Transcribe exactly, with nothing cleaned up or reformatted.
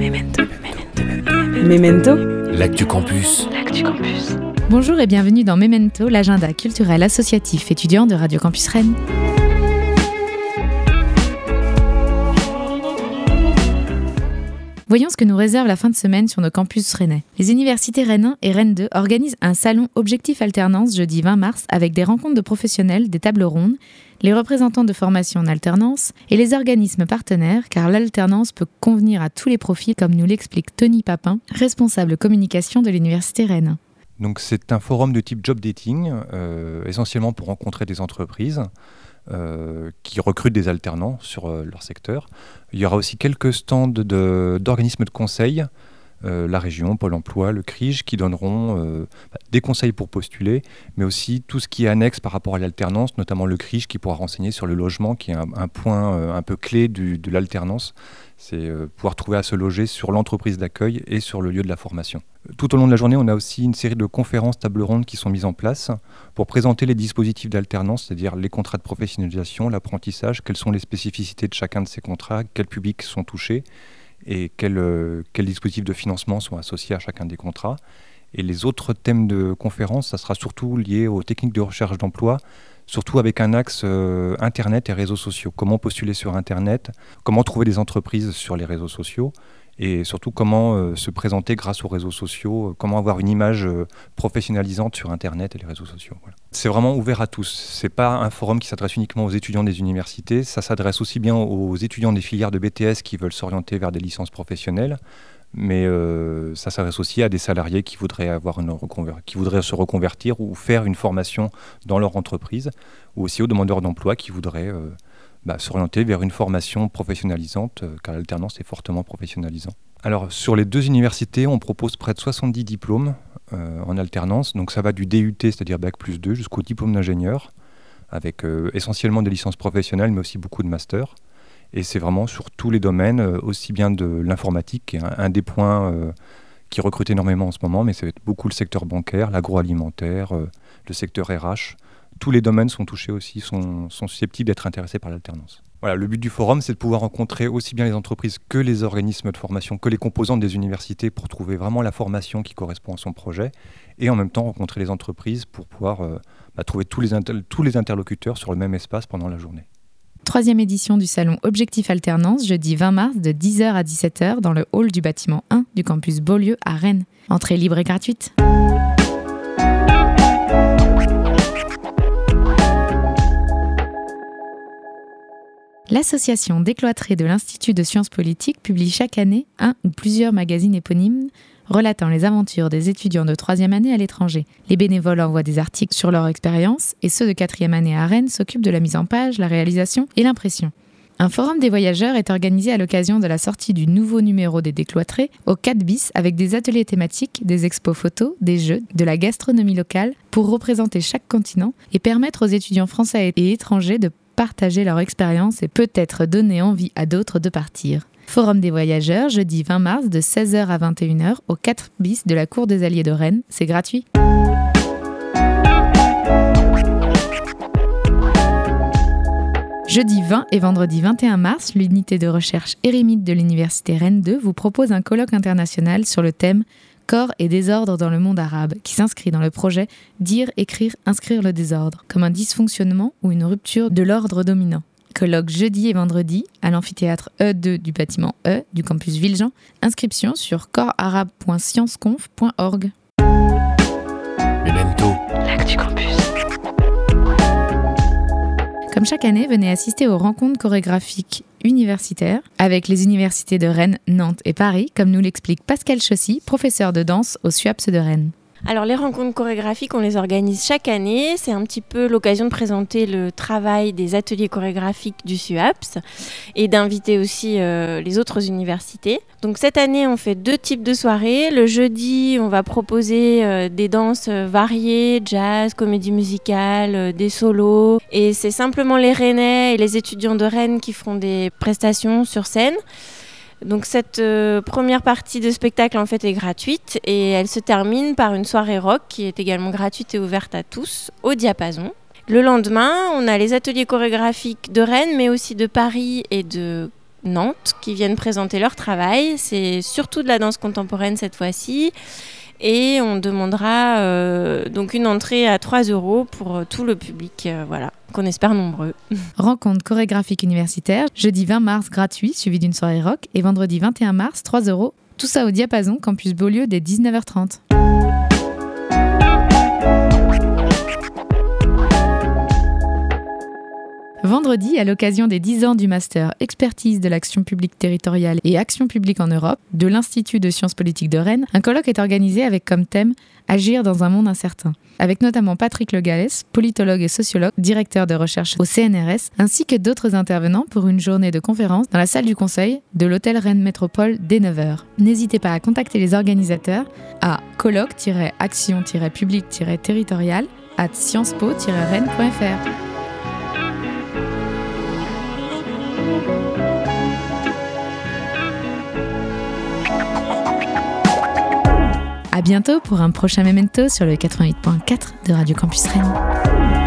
Memento. Memento. Memento. L'actu campus. L'actu campus. Bonjour et bienvenue dans Memento, l'agenda culturel associatif étudiant de Radio Campus Rennes. Voyons ce que nous réserve la fin de semaine sur nos campus rennais. Les universités Rennes un et Rennes deux organisent un salon Objectif Alternance jeudi vingt mars avec des rencontres de professionnels, des tables rondes, les représentants de formation en alternance et les organismes partenaires, car l'alternance peut convenir à tous les profils, comme nous l'explique Tony Papin, responsable communication de l'université Rennes un. Donc c'est un forum de type job dating, euh, essentiellement pour rencontrer des entreprises euh, qui recrutent des alternants sur euh, leur secteur. Il y aura aussi quelques stands de, d'organismes de conseil, euh, la région, Pôle emploi, le C R I G, qui donneront euh, bah, des conseils pour postuler, mais aussi tout ce qui est annexe par rapport à l'alternance, notamment le C R I G qui pourra renseigner sur le logement, qui est un, un point euh, un peu clé du, de l'alternance. C'est euh, pouvoir trouver à se loger sur l'entreprise d'accueil et sur le lieu de la formation. Tout au long de la journée, on a aussi une série de conférences, tables rondes qui sont mises en place pour présenter les dispositifs d'alternance, c'est-à-dire les contrats de professionnalisation, l'apprentissage, quelles sont les spécificités de chacun de ces contrats, quels publics sont touchés et quels, euh, quels dispositifs de financement sont associés à chacun des contrats. Et les autres thèmes de conférences, ça sera surtout lié aux techniques de recherche d'emploi, surtout avec un axe euh, Internet et réseaux sociaux. Comment postuler sur Internet, comment trouver des entreprises sur les réseaux sociaux, et surtout comment euh, se présenter grâce aux réseaux sociaux, euh, comment avoir une image euh, professionnalisante sur Internet et les réseaux sociaux. Voilà. C'est vraiment ouvert à tous. Ce n'est pas un forum qui s'adresse uniquement aux étudiants des universités, ça s'adresse aussi bien aux étudiants des filières de B T S qui veulent s'orienter vers des licences professionnelles, mais euh, ça s'adresse aussi à des salariés qui voudraient, avoir une reconver- qui voudraient se reconvertir ou faire une formation dans leur entreprise, ou aussi aux demandeurs d'emploi qui voudraient euh, bah, s'orienter vers une formation professionnalisante, euh, car l'alternance est fortement professionnalisant. Alors sur les deux universités, on propose près de soixante-dix diplômes euh, en alternance, donc ça va du D U T, c'est-à-dire bac plus deux, jusqu'au diplôme d'ingénieur, avec euh, essentiellement des licences professionnelles, mais aussi beaucoup de masters. Et c'est vraiment sur tous les domaines, euh, aussi bien de l'informatique, qui est un, un des points euh, qui recrute énormément en ce moment, mais c'est beaucoup le secteur bancaire, l'agroalimentaire, euh, le secteur R H. Tous les domaines sont touchés aussi, sont, sont susceptibles d'être intéressés par l'alternance. Voilà, le but du forum, c'est de pouvoir rencontrer aussi bien les entreprises que les organismes de formation, que les composantes des universités pour trouver vraiment la formation qui correspond à son projet et en même temps rencontrer les entreprises pour pouvoir euh, bah, trouver tous les, inter- tous les interlocuteurs sur le même espace pendant la journée. Troisième édition du salon Objectif Alternance, jeudi vingt mars de dix heures à dix-sept heures dans le hall du bâtiment un du campus Beaulieu à Rennes. Entrée libre et gratuite. L'association décloîtrée de l'Institut de sciences politiques publie chaque année un ou plusieurs magazines éponymes relatant les aventures des étudiants de troisième année à l'étranger. Les bénévoles envoient des articles sur leur expérience et ceux de quatrième année à Rennes s'occupent de la mise en page, la réalisation et l'impression. Un forum des voyageurs est organisé à l'occasion de la sortie du nouveau numéro des Décloîtrés au quatre bis avec des ateliers thématiques, des expos photos, des jeux, de la gastronomie locale pour représenter chaque continent et permettre aux étudiants français et étrangers de partager leur expérience et peut-être donner envie à d'autres de partir. Forum des voyageurs, jeudi vingt mars de seize heures à vingt et une heures au quatre bis de la Cour des Alliés de Rennes. C'est gratuit. Jeudi vingt et vendredi vingt et un mars, l'unité de recherche Érémide de l'université Rennes deux vous propose un colloque international sur le thème « Corps et désordre dans le monde arabe » qui s'inscrit dans le projet « Dire, écrire, inscrire le désordre » comme un dysfonctionnement ou une rupture de l'ordre dominant. Colloque jeudi et vendredi à l'amphithéâtre E deux du bâtiment E du campus Villejean. Inscription sur corps arabe point scienceconf point org. Memento. L'actu campus. Comme chaque année, venez assister aux rencontres chorégraphiques universitaires avec les universités de Rennes, Nantes et Paris, comme nous l'explique Pascal Chaussy, professeur de danse au SUAPS de Rennes. Alors les rencontres chorégraphiques, on les organise chaque année. C'est un petit peu l'occasion de présenter le travail des ateliers chorégraphiques du SUAPS et d'inviter aussi euh, les autres universités. Donc cette année, on fait deux types de soirées. Le jeudi, on va proposer euh, des danses variées, jazz, comédie musicale, euh, des solos. Et c'est simplement les Rennais et les étudiants de Rennes qui feront des prestations sur scène. Donc cette euh, première partie de spectacle en fait est gratuite et elle se termine par une soirée rock qui est également gratuite et ouverte à tous au Diapason. Le lendemain, on a les ateliers chorégraphiques de Rennes mais aussi de Paris et de Nantes qui viennent présenter leur travail. C'est surtout de la danse contemporaine cette fois-ci. Et on demandera euh, donc une entrée à trois euros pour euh, tout le public, euh, voilà, qu'on espère nombreux. Rencontre chorégraphique universitaire, jeudi vingt mars gratuit, suivi d'une soirée rock, et vendredi vingt et un mars, trois euros. Tout ça au Diapason, campus Beaulieu, dès dix-neuf heures trente. Vendredi, à l'occasion des dix ans du master Expertise de l'action publique territoriale et action publique en Europe de l'Institut de sciences politiques de Rennes, un colloque est organisé avec comme thème « Agir dans un monde incertain », avec notamment Patrick Le Gallès, politologue et sociologue, directeur de recherche au C N R S, ainsi que d'autres intervenants pour une journée de conférence dans la salle du conseil de l'hôtel Rennes Métropole dès neuf heures. N'hésitez pas à contacter les organisateurs à colloque-action-public-territorial arobase sciencespo tiret rennes point f r. À bientôt pour un prochain Memento sur le quatre-vingt-huit point quatre de Radio Campus Rennes.